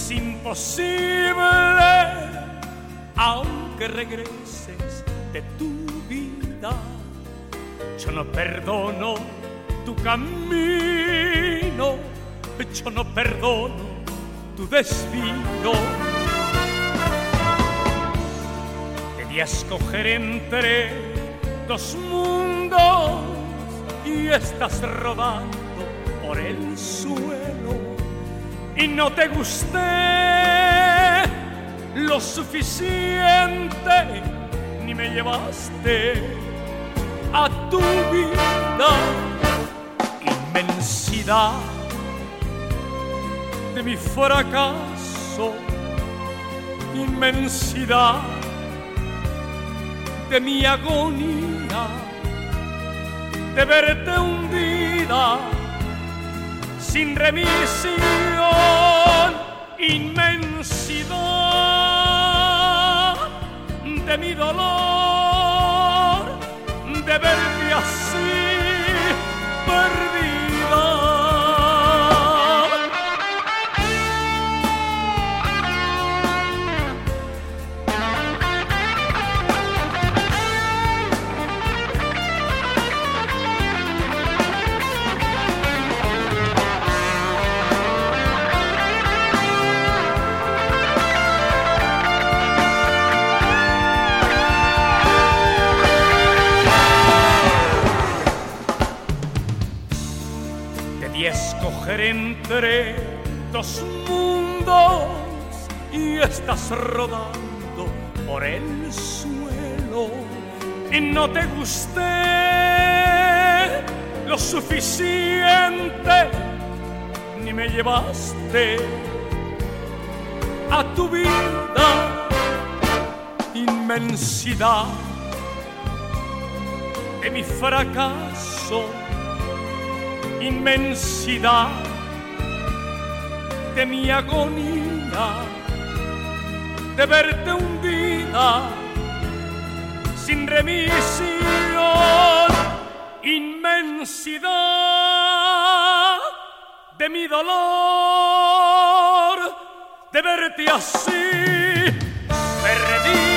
es imposible, aunque regreses de tu vida. Yo no perdono tu camino, yo no perdono tu desvío. Debía escoger entre dos mundos y estás rodando por el suelo y no te gusté lo suficiente ni me llevaste a tu vida. Inmensidad de mi fracaso, inmensidad de mi agonía, de verte hundida sin remisión. Inmensidad de mi dolor, de verte así perdida. Y escoger entre dos mundos y estás rodando por el suelo y no te gusté lo suficiente ni me llevaste a tu vida. Inmensidad de mi fracaso, inmensidad de mi agonía, de verte hundida sin remisión. Inmensidad de mi dolor, de verte así perdida.